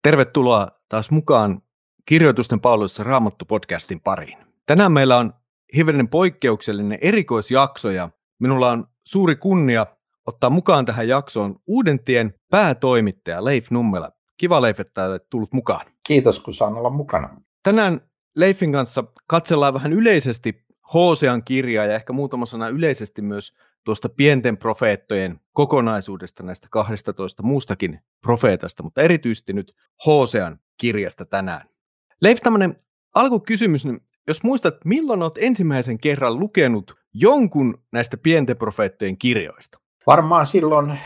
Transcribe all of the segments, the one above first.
Tervetuloa taas mukaan Kirjoitusten palvelussa Raamattu-podcastin pariin. Tänään meillä on hivenen poikkeuksellinen erikoisjakso ja minulla on suuri kunnia ottaa mukaan tähän jaksoon Uudentien päätoimittaja Leif Nummela. Kiva Leif, että olet tullut mukaan. Kiitos, kun saan olla mukana. Tänään Leifin kanssa katsellaan vähän yleisesti Hosean kirjaa ja ehkä muutama sana yleisesti myös tuosta pienten profeettojen kokonaisuudesta näistä 12 muustakin profeetasta, mutta erityisesti nyt Hosean kirjasta tänään. Leif, tämmöinen alkukysymys, niin jos muistat, milloin olet ensimmäisen kerran lukenut jonkun näistä pienten profeettojen kirjoista? Varmaan silloin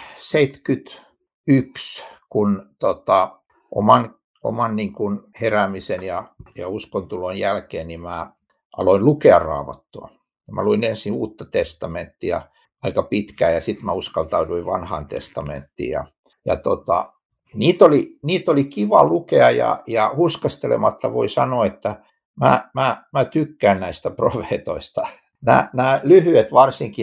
71, kun oman niin kuin heräämisen ja uskontulon jälkeen niin mä aloin lukea Raamattua. Mä luin ensin Uutta testamenttia aika pitkään ja sitten mä uskaltauduin Vanhaan testamenttiin. Niitä oli kiva lukea ja hurskastelematta voi sanoa, että mä tykkään näistä profeetoista. Nämä lyhyet varsinkin,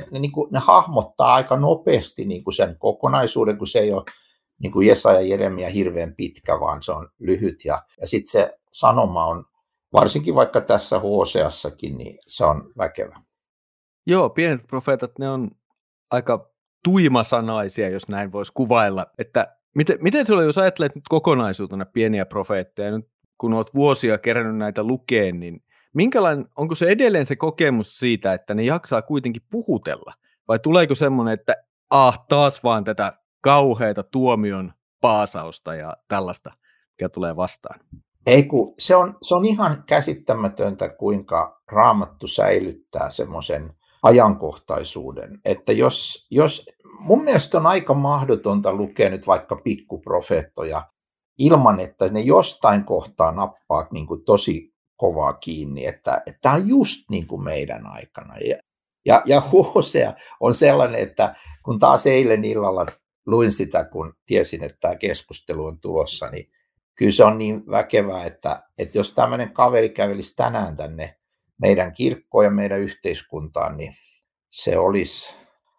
ne hahmottaa aika nopeasti niin kuin sen kokonaisuuden, kun se ei ole niin kuin Jesaja ja Jeremia hirveän pitkä, vaan se on lyhyt. Ja sitten se sanoma on, varsinkin vaikka tässä Hoseassakin, niin se on väkevä. Joo, pienet profeetat, ne on aika tuimasanaisia, jos näin voisi kuvailla. Että miten sulla, jos ajattelet nyt kokonaisuutena pieniä profeetteja, nyt kun olet vuosia kerännyt näitä lukeen, niin onko se edelleen se kokemus siitä, että ne jaksaa kuitenkin puhutella? Vai tuleeko semmoinen, että taas vaan tätä kauheata tuomion paasausta ja tällaista, mikä tulee vastaan? Ei, kun se on ihan käsittämätöntä, kuinka Raamattu säilyttää semmoisen ajankohtaisuuden. Että jos mun mielestä on aika mahdotonta lukea nyt vaikka pikkuprofeettoja ilman, että ne jostain kohtaa nappaa niin kuin tosi kovaa kiinni, että tämä on just niin kuin meidän aikana. Ja Hosea on sellainen, että kun taas eilen illalla luin sitä, kun tiesin, että tämä keskustelu on tulossa, niin kyllä se on niin väkevää, että jos tämmöinen kaveri kävelisi tänään tänne meidän kirkkoon ja meidän yhteiskuntaan, niin se olisi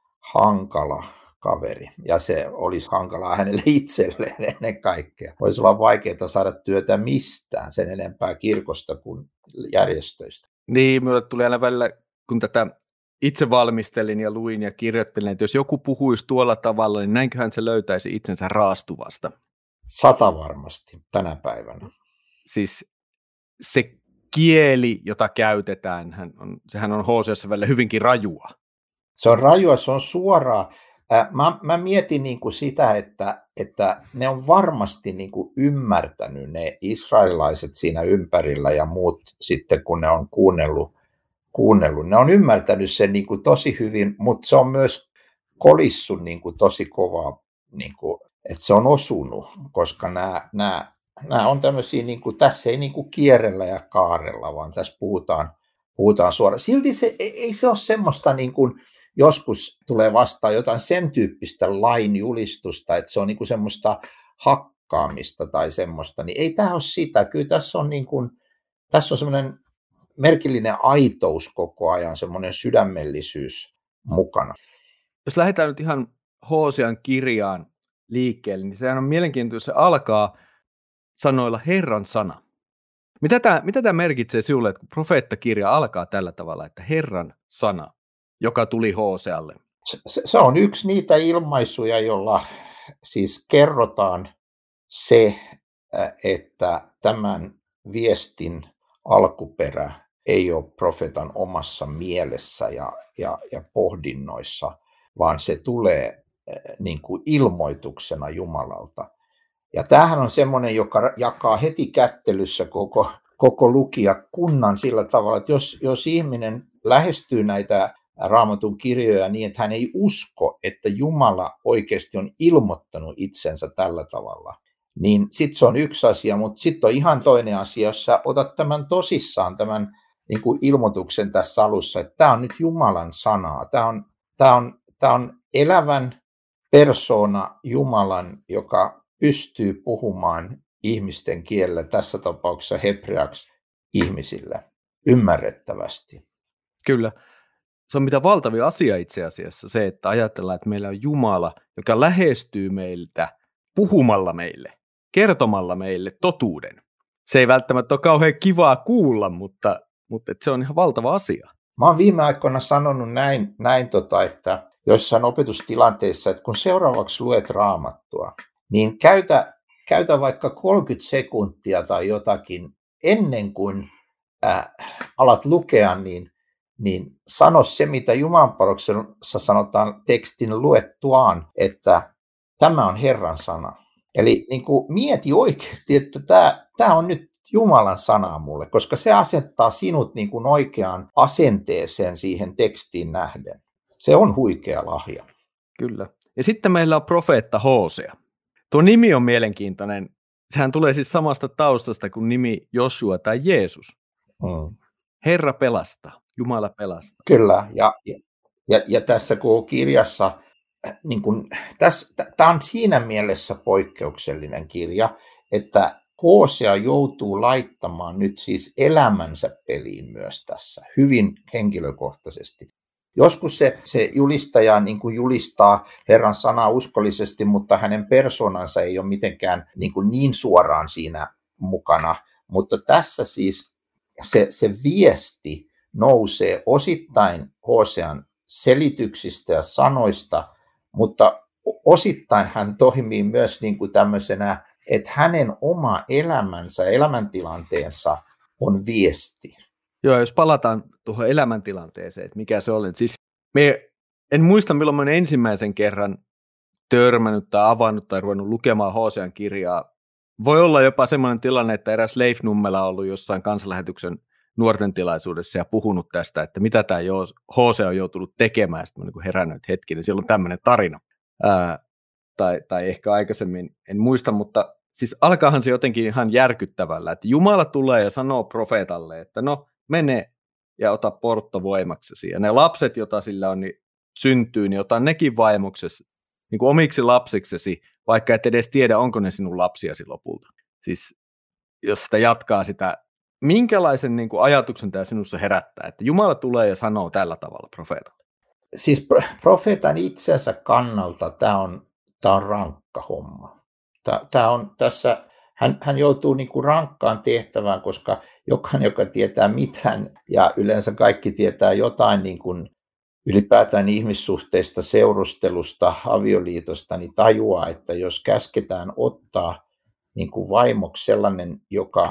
hankala kaveri. Ja se olisi hankalaa hänelle itselleen ennen kaikkea. Voisi olla vaikeaa saada työtä mistään, sen enempää kirkosta kuin järjestöistä. Niin, minulle tuli aina välillä, kun tätä itse valmistelin ja luin ja kirjoittelin, että jos joku puhuisi tuolla tavalla, niin näinköhän se löytäisi itsensä raastuvasta. 100 varmasti tänä päivänä. Siis se kieli, jota käytetään, sehän on Hoseassa välillä hyvinkin rajua. Se on rajua, se on suoraa. Mä mietin niin kuin sitä, että ne on varmasti niin kuin ymmärtänyt ne israelilaiset siinä ympärillä ja muut sitten, kun ne on kuunnellut. Ne on ymmärtänyt sen niin kuin tosi hyvin, mutta se on myös kolissut niin kuin tosi kovaa, niin kuin, että se on osunut, koska nämä on tämmöisiä, niin kuin, tässä ei niin kuin kierrellä ja kaarella, vaan tässä puhutaan suoraan. Silti ei se ole semmoista, niin kuin, joskus tulee vastaan jotain sen tyyppistä lainjulistusta, että se on niin kuin semmoista hakkaamista tai semmoista, niin ei tämä ole sitä. Kyllä tässä on semmoinen merkillinen aitous koko ajan, semmoinen sydämellisyys mukana. Jos lähdetään nyt ihan Hosean kirjaan liikkeelle, niin sehän on mielenkiintoista, se alkaa sanoilla Herran sana. Mitä tämä merkitsee sinulle, että kun profeettakirja alkaa tällä tavalla, että Herran sana, joka tuli Hosealle? Se on yksi niitä ilmaisuja, jolla siis kerrotaan se, että tämän viestin alkuperä ei ole profeetan omassa mielessä ja pohdinnoissa, vaan se tulee niin kuin ilmoituksena Jumalalta. Ja tämähän on semmoinen, joka jakaa heti kättelyssä koko lukijakunnan sillä tavalla, että jos ihminen lähestyy näitä Raamatun kirjoja niin, että hän ei usko, että Jumala oikeasti on ilmoittanut itsensä tällä tavalla, niin sitten se on yksi asia, mutta sitten on ihan toinen asia, jos sä otat tämän tosissaan, tämän niin kuin ilmoituksen tässä alussa, että tämä on nyt Jumalan sanaa, tämä on elävän persoona Jumalan, joka pystyy puhumaan ihmisten kielellä, tässä tapauksessa hebreaksi ihmisille, ymmärrettävästi. Kyllä. Se on mitä valtavia asia itse asiassa, se, että ajatellaan, että meillä on Jumala, joka lähestyy meiltä puhumalla meille. kertomalla meille totuuden. Se ei välttämättä ole kauhean kivaa kuulla, mutta se on ihan valtava asia. Mä oon viime aikoina sanonut että joissain opetustilanteissa, että kun seuraavaksi luet Raamattua, niin käytä vaikka 30 sekuntia tai jotakin ennen kuin alat lukea, niin sano se, mitä Jumalanpalveluksessa sanotaan tekstin luettuaan, että tämä on Herran sana. Eli niin kuin mieti oikeasti, että tämä on nyt Jumalan sanaa mulle, koska se asettaa sinut niin kuin oikeaan asenteeseen siihen tekstiin nähden. Se on huikea lahja. Kyllä. Ja sitten meillä on profeetta Hosea. Tuo nimi on mielenkiintoinen. Sehän tulee siis samasta taustasta kuin nimi Joshua tai Jeesus. Herra pelastaa, Jumala pelastaa. Kyllä, ja tässä kirjassa, niin tämä on siinä mielessä poikkeuksellinen kirja, että Hosea joutuu laittamaan nyt siis elämänsä peliin myös tässä, hyvin henkilökohtaisesti. Joskus se julistaja niin kuin julistaa Herran sanaa uskollisesti, mutta hänen persoonansa ei ole mitenkään niin suoraan siinä mukana. Mutta tässä siis se viesti nousee osittain Hosean selityksistä ja sanoista, mutta osittain hän toimii myös niin kuin tämmöisenä, että hänen oma elämänsä, elämäntilanteensa on viesti. Joo, jos palataan tuohon elämäntilanteeseen, että mikä se oli. Siis en muista, milloin olen ensimmäisen kerran törmännyt tai avannut tai ruvennut lukemaan Hosean kirjaa. Voi olla jopa semmoinen tilanne, että eräs Leif Nummela on ollut jossain kansanlähetyksen nuorten tilaisuudessa ja puhunut tästä, että mitä tämä Hosea on joutunut tekemään. Ja sitten olen niin herännyt hetki, niin siellä on tämmöinen tarina. Tai ehkä aikaisemmin, en muista, mutta siis alkaahan se jotenkin ihan järkyttävällä, että Jumala tulee ja sanoo profeetalle, että no mene ja ota portto voimaksesi. Ja ne lapset, joita sillä on, niin syntyy, niin ota nekin vaimoksesi, niin kuin omiksi lapsiksesi, vaikka et edes tiedä, onko ne sinun lapsiasi lopulta. Siis jos sitä jatkaa sitä, minkälaisen niin kuin ajatuksen tämä sinussa herättää, että Jumala tulee ja sanoo tällä tavalla profeetalle? Siis profeetan itsensä kannalta tämä on rankka homma. Tämä on tässä, hän joutuu niin kuin rankkaan tehtävään, koska jokainen, joka tietää mitään, ja yleensä kaikki tietää jotain niin kuin ylipäätään ihmissuhteista, seurustelusta, avioliitosta, niin tajuaa, että jos käsketään ottaa niin kuin vaimoksi sellainen, joka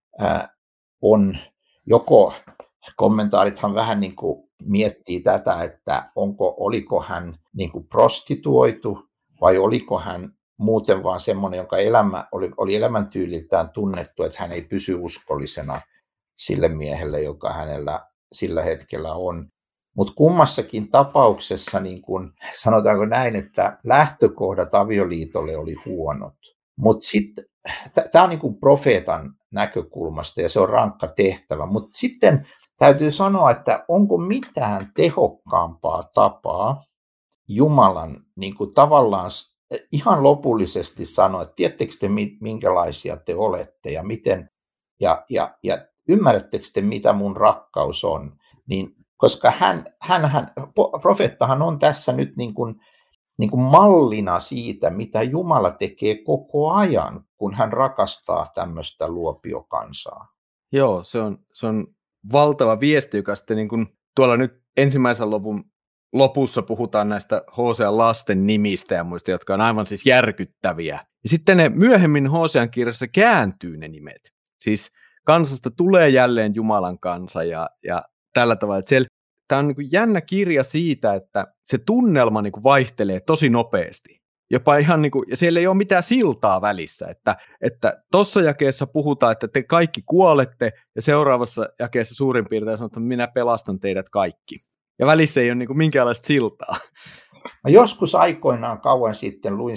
on joko, kommentaarithan vähän niin kuin miettii tätä, että oliko hän niin kuin prostituoitu vai oliko hän muuten vaan semmoinen, jonka elämä oli elämäntyyliltään tunnettu, että hän ei pysy uskollisena sille miehelle, joka hänellä sillä hetkellä on. Mutta kummassakin tapauksessa, niin kun, sanotaanko näin, että lähtökohdat avioliitolle oli huonot. Mutta sitten, tämä on niin kuin profeetan näkökulmasta ja se on rankka tehtävä. Mutta sitten täytyy sanoa, että onko mitään tehokkaampaa tapaa Jumalan niin kuin tavallaan ihan lopullisesti sanoa, että tiedättekö te minkälaisia te olette ja miten, ja ymmärrättekö te mitä mun rakkaus on, niin koska profeettahan on tässä nyt niin kuin mallina siitä, mitä Jumala tekee koko ajan, kun hän rakastaa tämmöistä luopiokansaa. Joo, se on valtava viesti, joka sitten niin kuin tuolla nyt ensimmäisen luvun lopussa puhutaan näistä Hosean lasten nimistä ja muista, jotka on aivan siis järkyttäviä. Ja sitten ne myöhemmin Hosean kirjassa kääntyy ne nimet. Siis kansasta tulee jälleen Jumalan kansa ja tällä tavalla. Tämä on niin kuin jännä kirja siitä, että se tunnelma niin kuin vaihtelee tosi nopeasti. Jopa ihan niin kuin, ja siellä ei ole mitään siltaa välissä, että tuossa jakeessa puhutaan, että te kaikki kuolette, ja seuraavassa jakeessa suurin piirtein sanotaan, että minä pelastan teidät kaikki. Ja välissä ei ole niin kuin minkäänlaista siltaa. Mä joskus aikoinaan kauan sitten luin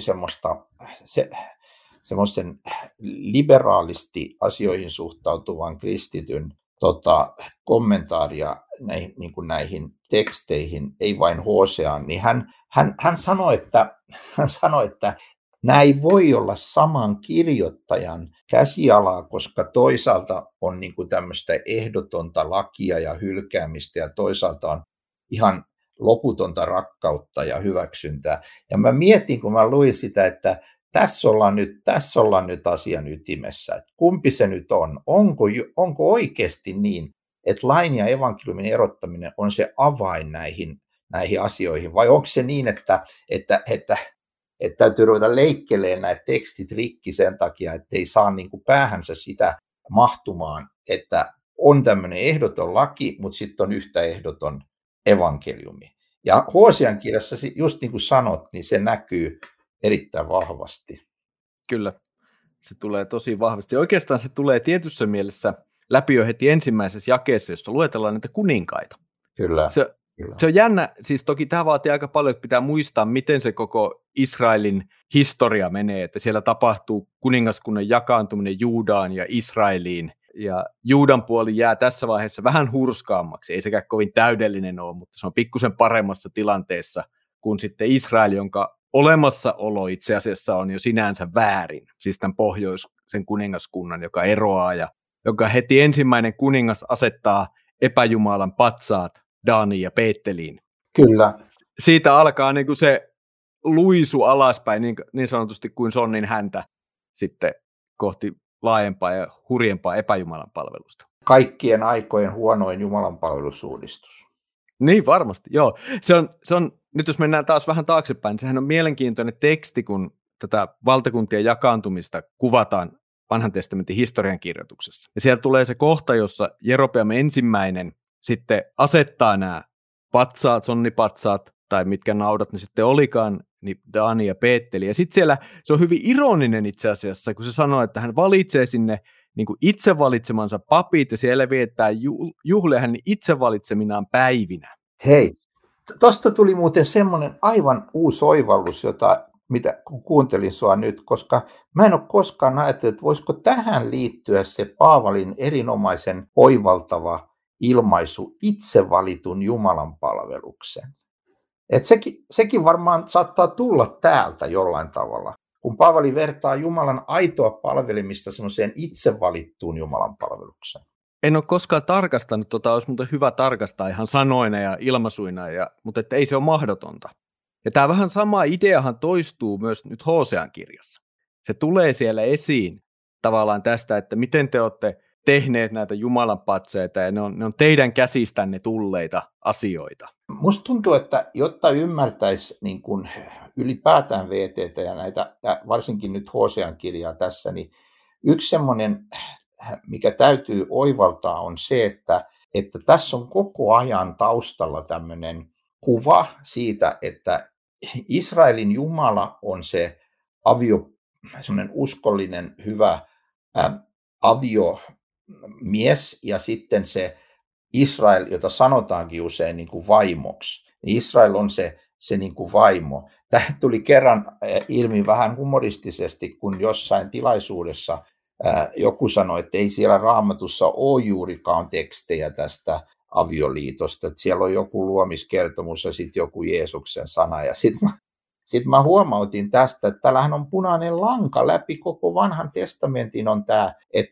semmoisen liberaalisti asioihin suhtautuvan kristityn kommentaaria näihin teksteihin, ei vain Hoseaan, niin hän sanoi, että nämä ei voi olla saman kirjoittajan käsialaa, koska toisaalta on niin kuin tämmöistä ehdotonta lakia ja hylkäämistä ja toisaalta on ihan loputonta rakkautta ja hyväksyntää. Ja mä mietin, kun mä luin sitä, että tässä ollaan nyt asian ytimessä, että kumpi se nyt on? Onko oikeasti niin, että lain ja evankeliumin erottaminen on se avain näihin asioihin, vai onko se niin, että täytyy ruveta leikkelemään näitä tekstit rikki sen takia, että ei saa niin kuin päähänsä sitä mahtumaan, että on tämmöinen ehdoton laki, mutta sitten on yhtä ehdoton evankeliumi. Ja Hosean kirjassa, just niin kuin sanot, niin se näkyy erittäin vahvasti. Kyllä, se tulee tosi vahvasti. Oikeastaan se tulee tietyssä mielessä läpi jo heti ensimmäisessä jakeessa, jossa luetellaan näitä kuninkaita. Kyllä. Se on jännä, siis toki tämä vaatii aika paljon, että pitää muistaa, miten se koko Israelin historia menee, että siellä tapahtuu kuningaskunnan jakaantuminen Juudaan ja Israeliin, ja Juudan puoli jää tässä vaiheessa vähän hurskaammaksi, ei sekään kovin täydellinen ole, mutta se on pikkusen paremmassa tilanteessa kuin sitten Israel, jonka olemassaolo itse asiassa on jo sinänsä väärin, siis tämän pohjoisen kuningaskunnan, joka eroaa, ja joka heti ensimmäinen kuningas asettaa epäjumalan patsaat Daaniin ja Beetteliin. Kyllä. Siitä alkaa niin kuin se luisu alaspäin, niin sanotusti kuin sonnin häntä sitten kohti laajempaa ja hurjempaa epäjumalan palvelusta. Kaikkien aikojen huonoin Jumalan palvelusuudistus. Niin varmasti, joo. Se on, nyt jos mennään taas vähän taaksepäin, niin sehän on mielenkiintoinen teksti, kun tätä valtakuntien jakaantumista kuvataan Vanhan testamentin historiankirjoituksessa. Ja siellä tulee se kohta, jossa Jerobeam ensimmäinen sitten asettaa nämä patsaat, sonnipatsaat, tai mitkä naudat ne sitten olikaan, niin Daani ja Beetteli. Ja sitten siellä se on hyvin ironinen itse asiassa, kun se sanoo, että hän valitsee sinne niin kuin itse valitsemansa papit, ja siellä viettää juhlia hänen itse valitseminaan päivinä. Hei, tuosta tuli muuten semmoinen aivan uusi oivallus, mitä kuuntelin sua nyt, koska mä en ole koskaan ajatellut, että voisiko tähän liittyä se Paavalin erinomaisen oivaltava ilmaisu itse valitun Jumalan palvelukseen. Et sekin varmaan saattaa tulla täältä jollain tavalla, kun Paavali vertaa Jumalan aitoa palvelemista semmoiseen itse valittuun Jumalan palvelukseen. En ole koskaan tarkastanut, olisi muuten hyvä tarkastaa ihan sanoina ja ilmaisuina, mutta että ei se ole mahdotonta. Ja tämä vähän sama ideahan toistuu myös nyt Hosean kirjassa. Se tulee siellä esiin tavallaan tästä, että miten te olette tehneet näitä Jumalan patseita, ja ne on teidän käsistänne tulleita asioita. Musta tuntuu, että jotta ymmärtäisi niin kuin ylipäätään VT:tä ja näitä, ja varsinkin nyt Hosean kirjaa tässä, niin yksi semmoinen, mikä täytyy oivaltaa, on se, että tässä on koko ajan taustalla tämmöinen kuva siitä, että Israelin Jumala on se semmoinen uskollinen, hyvä aviomies, ja sitten se Israel, jota sanotaankin usein niin kuin vaimoksi. Israel on se niin kuin vaimo. Tämä tuli kerran ilmi vähän humoristisesti, kun jossain tilaisuudessa joku sanoi, että ei siellä Raamatussa ole juurikaan tekstejä tästä avioliitosta. Että siellä on joku luomiskertomus ja sitten joku Jeesuksen sana. Ja sitten mä huomautin tästä, että täällähän on punainen lanka läpi koko vanhan testamentin on tämä,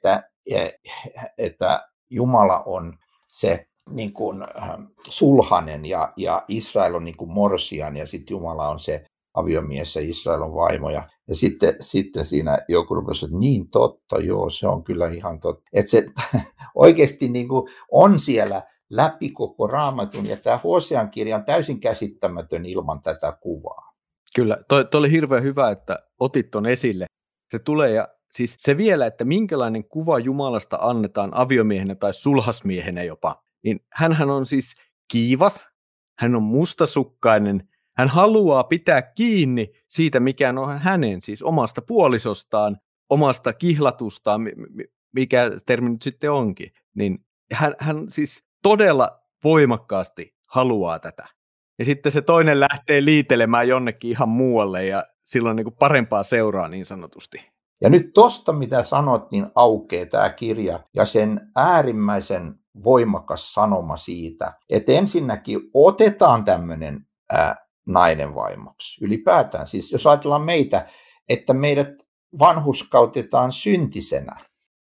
että Jumala on se niin kuin sulhanen ja Israel on niin kuin morsian ja sitten Jumala on se aviomies ja Israel on vaimo. Ja sitten siinä joku rupesi, että niin totta, joo, se on kyllä ihan totta. Että se oikeasti niin kuin on siellä läpi koko Raamatun, ja tämä Hosean kirja on täysin käsittämätön ilman tätä kuvaa. Kyllä, toi oli hirveän hyvä, että otit ton esille. Se tulee, ja siis se vielä, että minkälainen kuva Jumalasta annetaan aviomiehenä tai sulhasmiehenä jopa, niin hänhän on siis kiivas, hän on mustasukkainen, hän haluaa pitää kiinni siitä, mikä on hänen, siis omasta puolisostaan, omasta kihlatustaan, mikä termi nyt sitten onkin, niin hän siis todella voimakkaasti haluaa tätä. Ja sitten se toinen lähtee liitelemään jonnekin ihan muualle, ja silloin niin kuin parempaa seuraa niin sanotusti. Ja nyt tosta, mitä sanot, niin aukeaa tämä kirja ja sen äärimmäisen voimakas sanoma siitä, että ensinnäkin otetaan tämmöinen nainen vaimoksi. Ylipäätään, siis jos ajatellaan meitä, että meidät vanhurskautetaan syntisenä.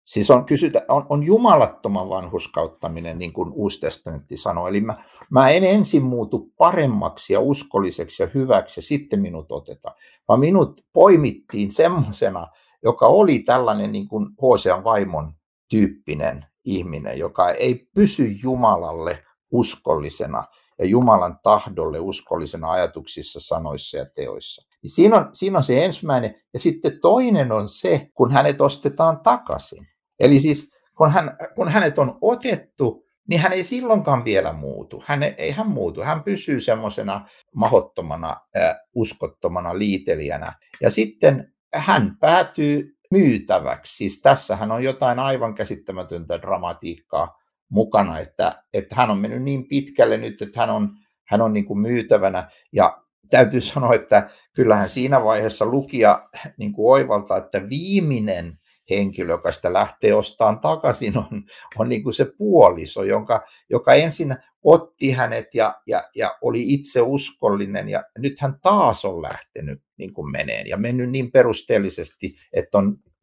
Siis on jumalattoman vanhurskauttaminen, niin kuin Uusi testamentti sanoo. Eli mä en ensin muutu paremmaksi ja uskolliseksi ja hyväksi ja sitten minut otetaan, vaan minut poimittiin semmoisena, joka oli tällainen niin kuin Hosean vaimon tyyppinen ihminen, joka ei pysy Jumalalle uskollisena ja Jumalan tahdolle uskollisena ajatuksissa, sanoissa ja teoissa. Siinä on se ensimmäinen. Ja sitten toinen on se, kun hänet ostetaan takaisin. Eli siis kun hänet on otettu, niin hän ei silloinkaan vielä muutu. Ei hän muutu. Hän pysyy semmoisena mahdottomana, uskottomana liitelijänä. Ja sitten hän päätyy myytäväksi. Siis tässähän on jotain aivan käsittämätöntä dramatiikkaa mukana, että hän on mennyt niin pitkälle nyt, että hän on niin kuin myytävänä. Ja täytyy sanoa, että kyllähän siinä vaiheessa lukija niin kuin oivaltaa, että viimeinen henkilö, joka sitä lähtee ostamaan takaisin, on niin kuin se puoliso, joka ensin otti hänet ja oli itse uskollinen, ja nyt hän taas on lähtenyt niin kuin meneen ja mennyt niin perusteellisesti, että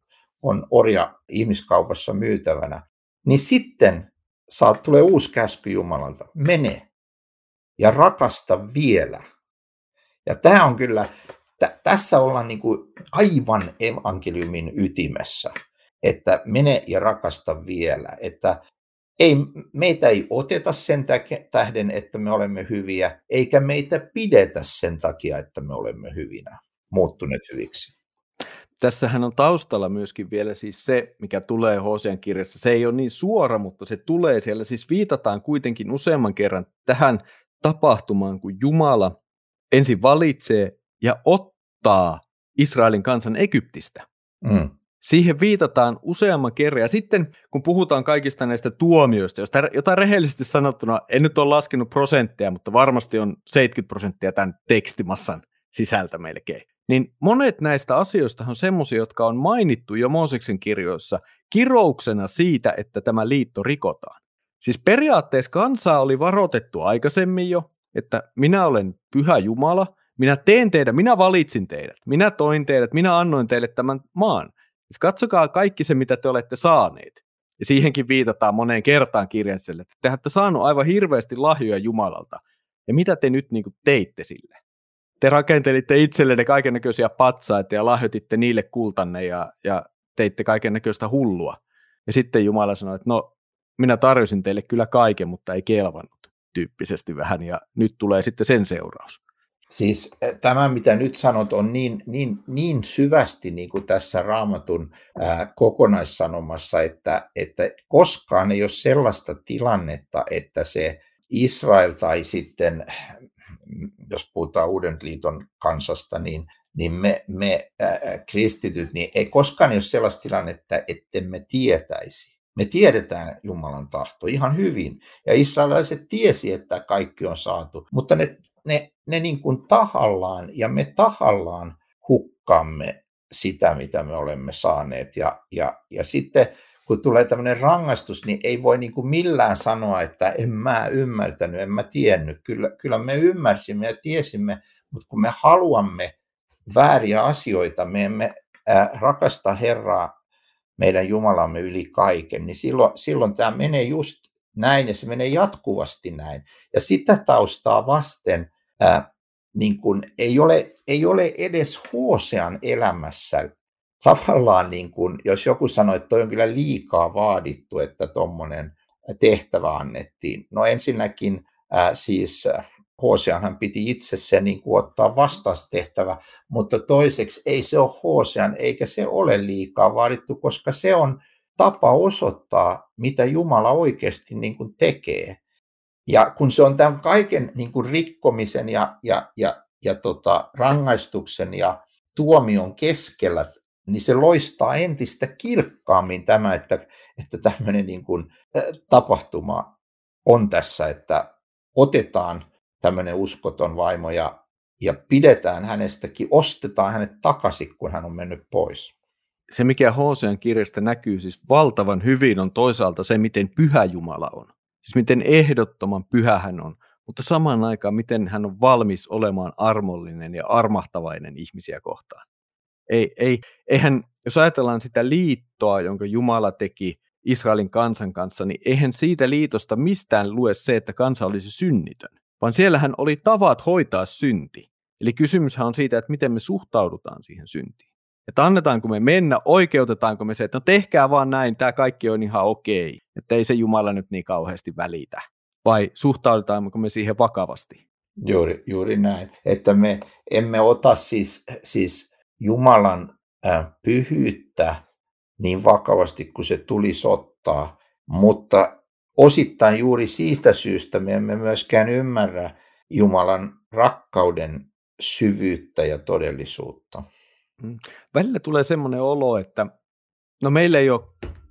on orja ihmiskaupassa myytävänä. Niin sitten tulee uusi käsky Jumalalta, mene ja rakasta vielä. Ja tämä on kyllä, tässä ollaan niin kuin aivan evankeliumin ytimessä, että mene ja rakasta vielä, että meitä ei oteta sen tähden, että me olemme hyviä, eikä meitä pidetä sen takia, että me olemme hyvinä, muuttuneet hyviksi. Tässähän on taustalla myöskin vielä siis se, mikä tulee Hosean kirjassa. Se ei ole niin suora, mutta se tulee siellä. Siis viitataan kuitenkin useamman kerran tähän tapahtumaan, kun Jumala ensin valitsee ja ottaa Israelin kansan Egyptistä. Siihen viitataan useamman kerran. Ja sitten kun puhutaan kaikista näistä tuomioista, jotain rehellisesti sanottuna, en nyt ole laskenut prosentteja, mutta varmasti on 70% tämän tekstimassan sisältä melkein. Niin monet näistä asioista on semmoisia, jotka on mainittu jo Mooseksen kirjoissa kirouksena siitä, että tämä liitto rikotaan. Siis periaatteessa kansaa oli varoitettu aikaisemmin jo, että minä olen pyhä Jumala, minä teen teidät, minä valitsin teidät, minä toin teidät, minä annoin teille tämän maan. Siis katsokaa kaikki se, mitä te olette saaneet. Ja siihenkin viitataan moneen kertaan kirjassa, että te olette saaneet aivan hirveästi lahjoja Jumalalta. Ja mitä te nyt niin kuin teitte sille? Te rakentelitte itsellenne kaikennäköisiä patsaita ja lahjoititte niille kultanne ja teitte kaikennäköistä hullua. Ja sitten Jumala sanoi, että no, minä tarjosin teille kyllä kaiken, mutta ei kelvannut tyyppisesti vähän. Ja nyt tulee sitten sen seuraus. Siis tämä, mitä nyt sanot, on niin syvästi niin kuin tässä Raamatun kokonaissanomassa, että koskaan ei ole sellaista tilannetta, että se Israel tai sitten, jos puhutaan Uuden liiton kansasta, niin me kristityt, niin ei koskaan ole sellaista tilannetta, ettemme tietäisi. Me tiedetään Jumalan tahto ihan hyvin, ja israelilaiset tiesi, että kaikki on saatu, mutta ne niin kuin tahallaan, ja me tahallaan hukkaamme sitä, mitä me olemme saaneet. Ja sitten kun tulee tämmöinen rangaistus, niin ei voi niin kuin millään sanoa, että en mä ymmärtänyt, en mä tiennyt. Kyllä me ymmärsimme ja tiesimme, mutta kun me haluamme vääriä asioita, me emme rakasta Herraa, meidän Jumalamme yli kaiken, niin silloin tämä menee just näin, ja se menee jatkuvasti näin. Ja sitä taustaa vasten niin kuin ei ole edes Hosean elämässä tavallaan, niin kuin, jos joku sanoi, että toi on kyllä liikaa vaadittu, että tuommoinen tehtävä annettiin. No ensinnäkin siis Hoseanhan piti itse se niin kuin ottaa vastaustehtävä, mutta toiseksi ei se ole Hosean eikä se ole liikaa vaadittu, koska se on tapa osoittaa, mitä Jumala oikeasti niin kuin tekee. Ja kun se on tämän kaiken niin kuin rikkomisen ja rangaistuksen ja tuomion keskellä, niin se loistaa entistä kirkkaammin tämä, että tämmöinen niin kuin tapahtuma on tässä, että otetaan tämmöinen uskoton vaimo ja pidetään hänestäkin, ostetaan hänet takaisin, kun hän on mennyt pois. Se, mikä Hosean kirjasta näkyy siis valtavan hyvin, on toisaalta se, miten pyhä Jumala on. Siis miten ehdottoman pyhä hän on, mutta samaan aikaan miten hän on valmis olemaan armollinen ja armahtavainen ihmisiä kohtaan. Eihän, jos ajatellaan sitä liittoa, jonka Jumala teki Israelin kansan kanssa, niin eihän siitä liitosta mistään lue se, että kansa olisi synnitön, vaan siellähän oli tavat hoitaa synti. Eli kysymyshän on siitä, että miten me suhtaudutaan siihen syntiin. Että annetaanko me mennä, oikeutetaanko me se, että no tehkää vaan näin, tämä kaikki on ihan okei, että ei se Jumala nyt niin kauheasti välitä. Vai suhtaudutaanko me siihen vakavasti? Juuri näin, että me emme ota siis Jumalan pyhyyttä niin vakavasti kuin se tulisi ottaa, mutta osittain juuri siitä syystä me emme myöskään ymmärrä Jumalan rakkauden syvyyttä ja todellisuutta. Välillä tulee semmoinen olo, että no meillä ei ole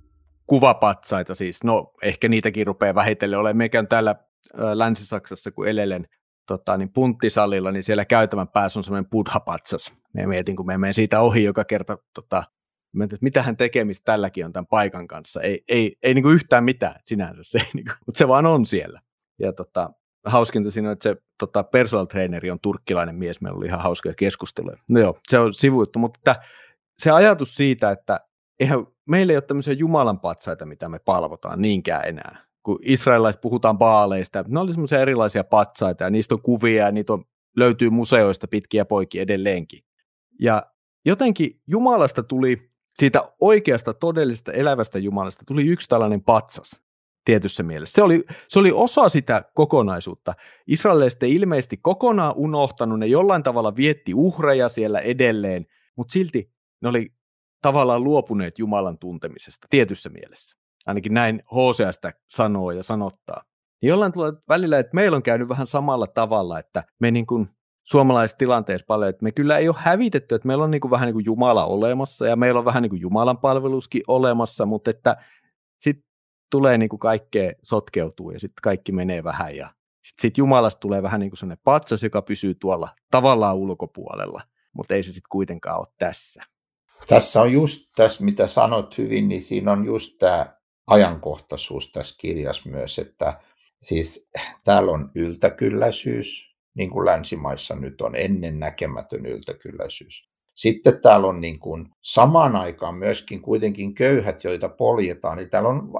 kuvapatsaita siis, no ehkä niitäkin rupeaa vähitellen olemaan. Meikään täällä Länsi-Saksassa, kun elelen niin punttisalilla, niin siellä käytävän päässä on semmoinen buddha-patsas. Me mietin, kun me menen siitä ohi joka kerta, että mitähän tekemistä tälläkin on tämän paikan kanssa. Ei niin kuin yhtään mitään sinänsä, mutta se vaan on siellä. Ja hauskinta siinä on, että se personal traineri on turkkilainen mies, meillä oli ihan hauskoja keskusteluja. No joo, se on sivujuttu, mutta se ajatus siitä, että meillä ei ole tämmöisiä Jumalan patsaita, mitä me palvotaan niinkään enää. Kun israelilaiset puhutaan baaleista, ne oli semmoisia erilaisia patsaita, ja niistä on kuvia, ja niitä löytyy museoista pitkiä poikia edelleenkin. Ja jotenkin Jumalasta tuli, siitä oikeasta, todellisesta, elävästä Jumalasta tuli yksi tällainen patsas tietyssä mielessä. Se oli osa sitä kokonaisuutta. Israelilaiset ei ilmeisesti kokonaan unohtanut, ne jollain tavalla vietti uhreja siellä edelleen, mutta silti ne oli tavallaan luopuneet Jumalan tuntemisesta tietyssä mielessä. Ainakin näin Hoseasta sanoo ja sanottaa. Ja jollain tulee välillä, että meillä on käynyt vähän samalla tavalla, että me niin kuin suomalaisessa tilanteessa paljon, että me kyllä ei ole hävitetty, että meillä on niin kuin vähän niin kuin Jumala olemassa ja meillä on vähän niin kuin Jumalan palveluskin olemassa, mutta että sitten tulee niin kuin kaikkea sotkeutuu ja sitten kaikki menee vähän ja sitten Jumalasta tulee vähän niin kuin sellainen patsas, joka pysyy tuolla tavallaan ulkopuolella, mutta ei se sitten kuitenkaan ole tässä. Tässä on just tässä, mitä sanot hyvin, niin siinä on just tämä ajankohtaisuus tässä kirjassa myös, että siis täällä on yltäkylläisyys, niin kuin länsimaissa nyt on ennennäkemätön yltäkylläisyys. Sitten täällä on niin kuin samaan aikaan myöskin kuitenkin köyhät, joita poljetaan, niin täällä on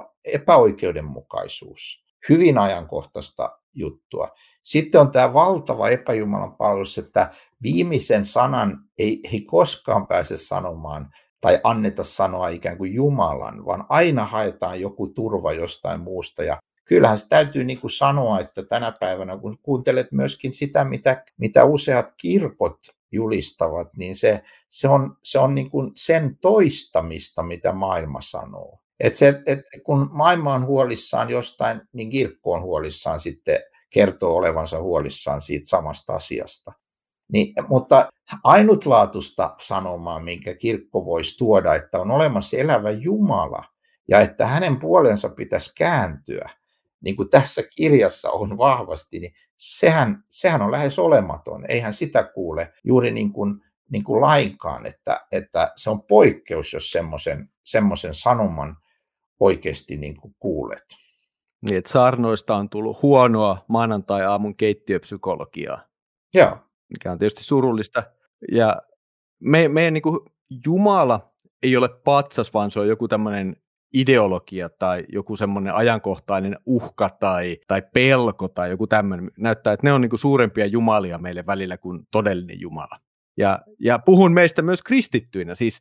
epäoikeudenmukaisuus, hyvin ajankohtaista juttua. Sitten on tämä valtava epäjumalan palvelus, että viimeisen sanan ei koskaan pääse sanomaan tai anneta sanoa ikään kuin Jumalan, vaan aina haetaan joku turva jostain muusta. Ja kyllähän se täytyy niin kuin sanoa, että tänä päivänä, kun kuuntelet myöskin sitä, mitä useat kirkot julistavat, niin se on niin kuin sen toistamista, mitä maailma sanoo. Kun maailma on huolissaan jostain, niin kirkko on huolissaan sitten, kertoo olevansa huolissaan siitä samasta asiasta. Mutta ainutlaatuista sanomaa, minkä kirkko voisi tuoda, että on olemassa elävä Jumala ja että hänen puolensa pitäisi kääntyä, niin kuin tässä kirjassa on vahvasti, niin sehän on lähes olematon. Eihän sitä kuule juuri niin kuin lainkaan, että se on poikkeus, jos semmoisen sanoman oikeasti niin kuin kuulet. Niin, että saarnoista on tullut huonoa maanantai-aamun keittiöpsykologiaa. Joo. Mikä on tietysti surullista. Ja meidän niin kuin Jumala ei ole patsas, vaan se on joku tämmöinen ideologia tai joku semmoinen ajankohtainen uhka tai pelko tai joku tämmöinen. Näyttää, että ne on niin kuin suurempia jumalia meille välillä kuin todellinen Jumala. Ja puhun meistä myös kristittyinä. Siis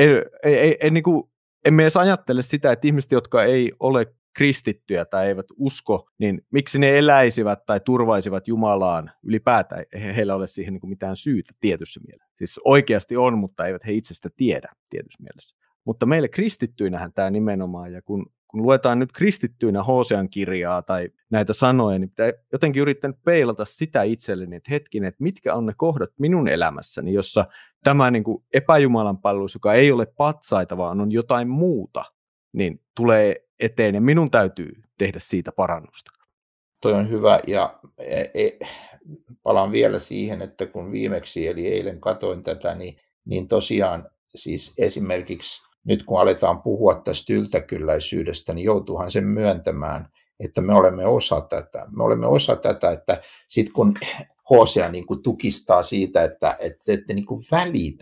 emme edes ajattele sitä, että ihmiset, jotka ei ole kristittyjä tai eivät usko, niin miksi ne eläisivät tai turvaisivat Jumalaan ylipäätään? Eihän heillä ole siihen niin kuin mitään syytä tietyssä mielessä. Siis oikeasti on, mutta eivät he itsestä tiedä tietyssä mielessä. Mutta meille kristittyinähän tämä nimenomaan, ja kun luetaan nyt kristittyinä Hosean kirjaa tai näitä sanoja, niin pitää jotenkin yrittänyt peilata sitä itselleni, että hetkinen, että mitkä on ne kohdat minun elämässäni, jossa tämä niin kuin epäjumalan palvelus, joka ei ole patsaita, vaan on jotain muuta, niin tulee eteen ja minun täytyy tehdä siitä parannusta. Toi on hyvä ja palaan vielä siihen, että kun viimeksi eli eilen katoin tätä, niin tosiaan siis esimerkiksi nyt kun aletaan puhua tästä yltäkylläisyydestä, niin joutuuhan sen myöntämään, että me olemme osa tätä. Me olemme osa tätä, että sitten kun Hosea niin kuin tukistaa siitä, että ette niin kuin välitä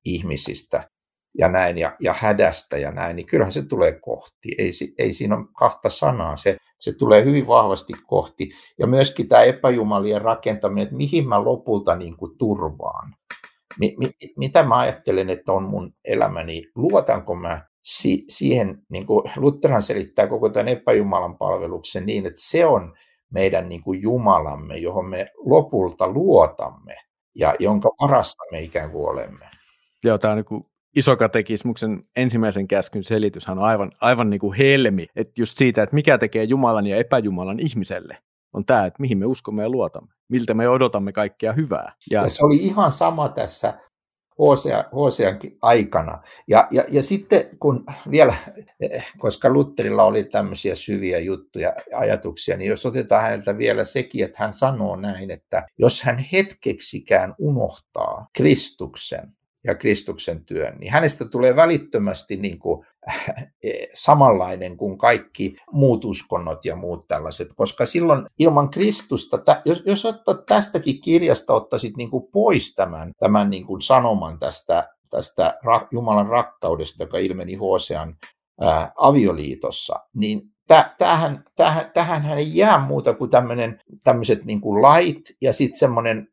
ihmisistä ja näin, ja hädästä ja näin, niin kyllähän se tulee kohti. Ei siinä ole kahta sanaa. Se tulee hyvin vahvasti kohti. Ja myöskin tämä epäjumalien rakentaminen, että mihin mä lopulta niin kuin turvaan. Mitä mä ajattelen, että on mun elämäni, luotanko mä siihen, niin kuin Lutherhan selittää koko tämän epäjumalan palveluksen niin, että se on meidän niin kuin Jumalamme, johon me lopulta luotamme ja jonka varassa me ikään kuin olemme. Joo, tämä on niin iso katekismuksen ensimmäisen käskyn selityshän on aivan niin kuin helmi, että just siitä, että mikä tekee Jumalan ja epäjumalan ihmiselle, on tämä, että mihin me uskomme ja luotamme, miltä me odotamme kaikkea hyvää. Ja se oli ihan sama tässä Hoseankin aikana. Ja sitten kun vielä, koska Lutherilla oli tämmöisiä syviä juttuja, ajatuksia, niin jos otetaan häneltä vielä sekin, että hän sanoo näin, että jos hän hetkeksikään unohtaa Kristuksen ja Kristuksen työn, niin hänestä tulee välittömästi niin kuin samanlainen kuin kaikki muut uskonnot ja muut tällaiset, koska silloin ilman Kristusta, jos tästäkin kirjasta ottaisit niin kuin pois tämän niin kuin sanoman tästä Jumalan rakkaudesta, joka ilmeni Hosean avioliitossa, niin tähän ei jää muuta kuin tämmöiset niin kuin lait ja sitten semmoinen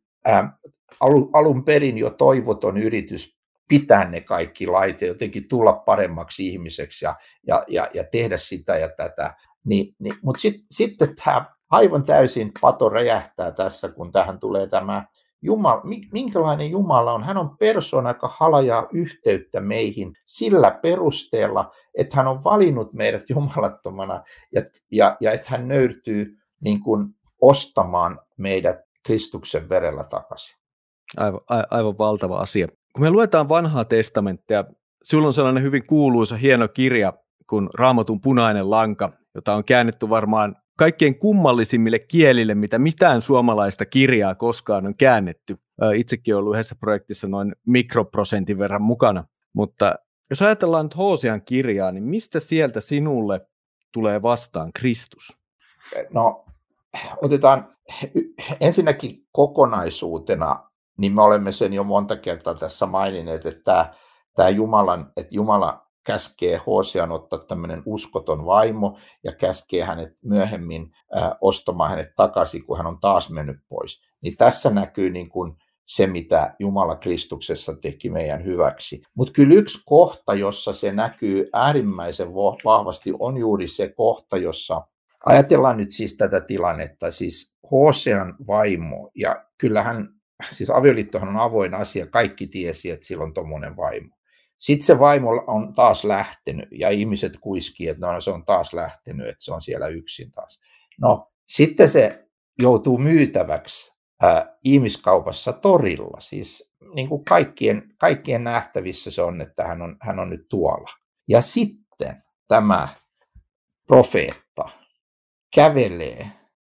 alun perin jo toivoton yritys pitää ne kaikki lait ja jotenkin tulla paremmaksi ihmiseksi ja tehdä sitä ja tätä. Mutta sitten tämä aivan täysin pato räjähtää tässä, kun tähän tulee tämä Jumala. Minkälainen Jumala on? Hän on persoona, joka halajaa yhteyttä meihin sillä perusteella, että hän on valinnut meidät jumalattomana ja että hän nöyrtyy niin kuin ostamaan meidät Kristuksen verellä takaisin. Aivan valtava asia. Kun me luetaan vanhaa testamenttia, sinulla on sellainen hyvin kuuluisa hieno kirja kuin Raamatun punainen lanka, jota on käännetty varmaan kaikkein kummallisimmille kielille, mitä mitään suomalaista kirjaa koskaan on käännetty. Itsekin olen ollut yhdessä projektissa noin mikroprosentin verran mukana. Mutta jos ajatellaan nyt Hosean kirjaa, niin mistä sieltä sinulle tulee vastaan Kristus? No, otetaan ensinnäkin kokonaisuutena, niin me olemme sen jo monta kertaa tässä maininneet, että Jumala käskee Hosean ottaa tämmöinen uskoton vaimo ja käskee hänet myöhemmin ostamaan hänet takaisin, kun hän on taas mennyt pois. Niin tässä näkyy niin kuin se, mitä Jumala Kristuksessa teki meidän hyväksi. Mutta kyllä yksi kohta, jossa se näkyy äärimmäisen vahvasti, on juuri se kohta, jossa ajatellaan nyt siis tätä tilannetta, siis Hosean vaimo, ja kyllähän, siis avioliittohan on avoin asia, kaikki tiesi, että sillä on tommoinen vaimo. Sitten se vaimo on taas lähtenyt, ja ihmiset kuiskii, että no, se on taas lähtenyt, että se on siellä yksin taas. No, sitten se joutuu myytäväksi ihmiskaupassa torilla, siis niin kuin kaikkien nähtävissä se on, että hän on nyt tuolla. Ja sitten tämä profeetta kävelee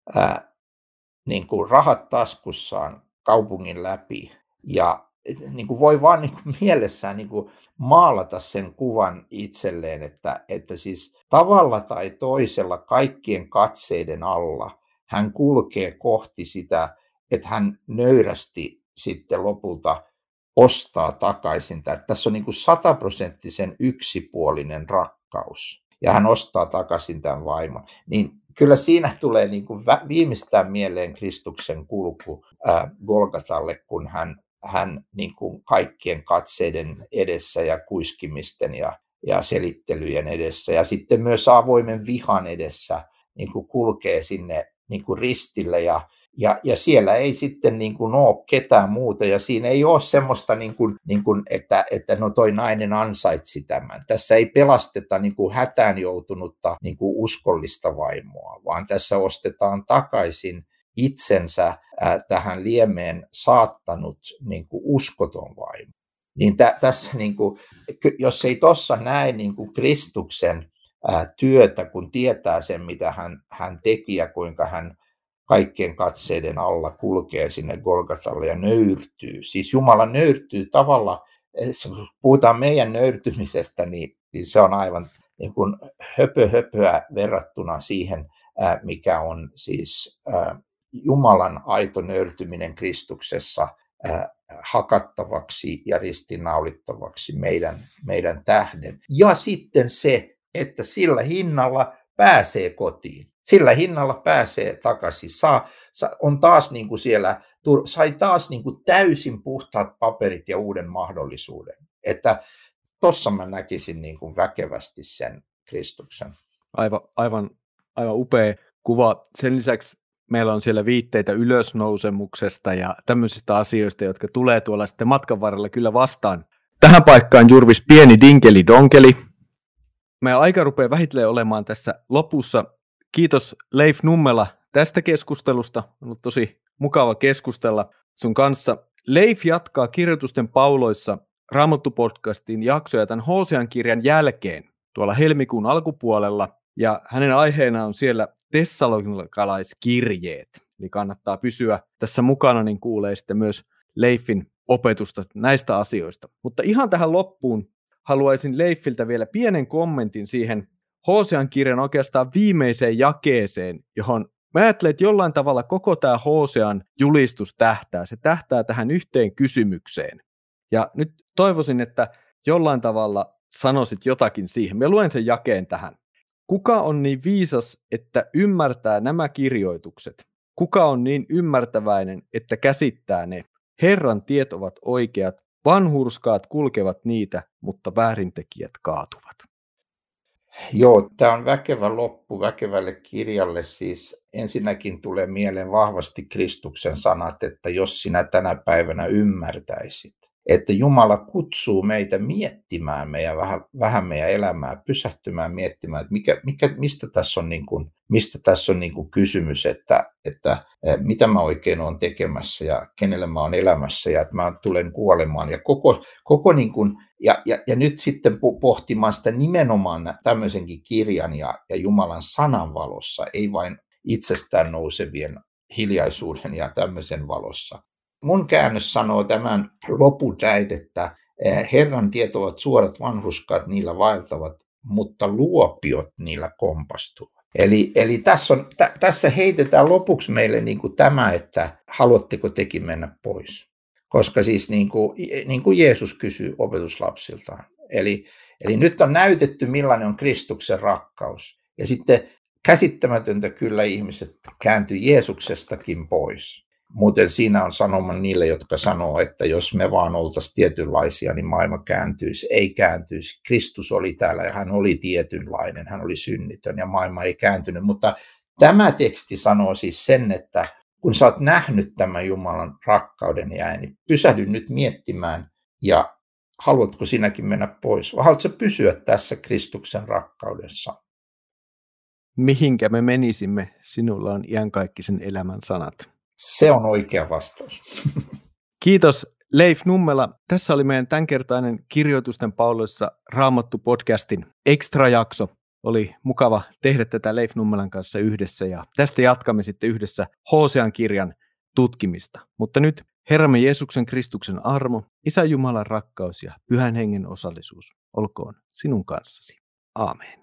niin kuin rahat taskussaan kaupungin läpi ja niin kuin voi vaan niin kuin mielessään niin kuin maalata sen kuvan itselleen, että siis tavalla tai toisella kaikkien katseiden alla hän kulkee kohti sitä, että hän nöyrästi sitten lopulta ostaa takaisin. Tässä on niin kuin 100% yksipuolinen rakkaus ja hän ostaa takaisin tämän vaimon. Niin kyllä siinä tulee niin kuin viimeistään mieleen Kristuksen kulku Golgatalle, kun hän niin kuin kaikkien katseiden edessä ja kuiskimisten ja selittelyjen edessä ja sitten myös avoimen vihan edessä niin kuin kulkee sinne niin kuin ristille ja siellä ei sitten niin kuin ole ketään muuta ja siinä ei ole semmoista, niin kuin, että no toi nainen ansaitsi tämän. Tässä ei pelasteta niin kuin hätään joutunutta niin kuin uskollista vaimoa, vaan tässä ostetaan takaisin itsensä tähän liemeen saattanut niin kuin uskoton vaimo. Niin tässä, niin kuin, jos ei tuossa näe niin kuin Kristuksen työtä, kun tietää sen, mitä hän teki ja kuinka hän kaikkien katseiden alla kulkee sinne Golgatalle ja nöyrtyy. Siis Jumala nöyrtyy tavalla, kun puhutaan meidän nöyrtymisestä, niin se on aivan niin kuin höpöä verrattuna siihen, mikä on siis Jumalan aito nöyrtyminen Kristuksessa hakattavaksi ja ristinaulittavaksi meidän tähden. Ja sitten se, että sillä hinnalla pääsee kotiin. Sillä hinnalla pääsee takaisin. On taas niin kuin siellä, sai taas niin kuin täysin puhtaat paperit ja uuden mahdollisuuden. Että tuossa mä näkisin niin kuin väkevästi sen Kristuksen. Aivan upea kuva. Sen lisäksi meillä on siellä viitteitä ylösnousemuksesta ja tämmöisistä asioista, jotka tulee tuolla sitten matkan varrella kyllä vastaan. Tähän paikkaan Jurvis pieni dinkeli donkeli. Meidän aika rupeaa vähitellen olemaan tässä lopussa. Kiitos Leif Nummela tästä keskustelusta. On ollut tosi mukava keskustella sun kanssa. Leif jatkaa Kirjoitusten pauloissa Raamattu-podcastin jaksoja tämän Hosean-kirjan jälkeen tuolla helmikuun alkupuolella. Ja hänen aiheena on siellä tessalonikalaiskirjeet. Eli kannattaa pysyä tässä mukana, niin kuulee sitten myös Leifin opetusta näistä asioista. Mutta ihan tähän loppuun haluaisin Leifiltä vielä pienen kommentin siihen Hosean kirjan oikeastaan viimeiseen jakeeseen, johon mä ajattelen, että jollain tavalla koko tämä Hosean julistus tähtää. Se tähtää tähän yhteen kysymykseen. Ja nyt toivoisin, että jollain tavalla sanoisit jotakin siihen. Mä luen sen jakeen tähän. Kuka on niin viisas, että ymmärtää nämä kirjoitukset? Kuka on niin ymmärtäväinen, että käsittää ne? Herran tiet ovat oikeat, vanhurskaat kulkevat niitä, mutta väärintekijät kaatuvat. Joo, tämä on väkevä loppu väkevälle kirjalle. Siis ensinnäkin tulee mieleen vahvasti Kristuksen sanat, että jos sinä tänä päivänä ymmärtäisit, että Jumala kutsuu meitä miettimään vähän meidän elämää, pysähtymään miettimään, että mistä tässä on niin kuin kysymys, että mitä mä oikein olen tekemässä ja kenelle mä olen elämässä ja että mä tulen kuolemaan. Ja koko niin kuin, ja nyt sitten pohtimaan sitä nimenomaan tämmöisenkin kirjan ja Jumalan sanan valossa, ei vain itsestään nousevien hiljaisuuden ja tämmöisen valossa. Mun käännös sanoo tämän lopun näin, että Herran tiet ovat suorat, vanhurskaat niillä vaeltavat, mutta luopiot niillä kompastuvat. Eli tässä heitetään lopuksi meille niin kuin tämä, että haluatteko tekin mennä pois? Koska siis niin kuin Jeesus kysyy opetuslapsiltaan. Eli nyt on näytetty, millainen on Kristuksen rakkaus. Ja sitten käsittämätöntä kyllä ihmiset kääntyy Jeesuksestakin pois. Muuten siinä on sanoma niille, jotka sanoo, että jos me vaan oltaisiin tietynlaisia, niin maailma kääntyisi. Ei kääntyisi. Kristus oli täällä ja hän oli tietynlainen, hän oli synnitön ja maailma ei kääntynyt. Mutta tämä teksti sanoo siis sen, että kun sä oot nähnyt tämän Jumalan rakkauden ja niin pysähdy nyt miettimään ja haluatko sinäkin mennä pois? Vai haluatko pysyä tässä Kristuksen rakkaudessa? Mihinkä me menisimme? Sinulla on iankaikkisen elämän sanat. Se on oikea vastaus. Kiitos Leif Nummela. Tässä oli meidän tämänkertainen Kirjoitusten pauloissa Raamattu-podcastin extra-jakso. Oli mukava tehdä tätä Leif Nummelan kanssa yhdessä ja tästä jatkamme sitten yhdessä Hosean kirjan tutkimista. Mutta nyt Herramme Jeesuksen Kristuksen armo, Isä Jumalan rakkaus ja Pyhän Hengen osallisuus olkoon sinun kanssasi. Aamen.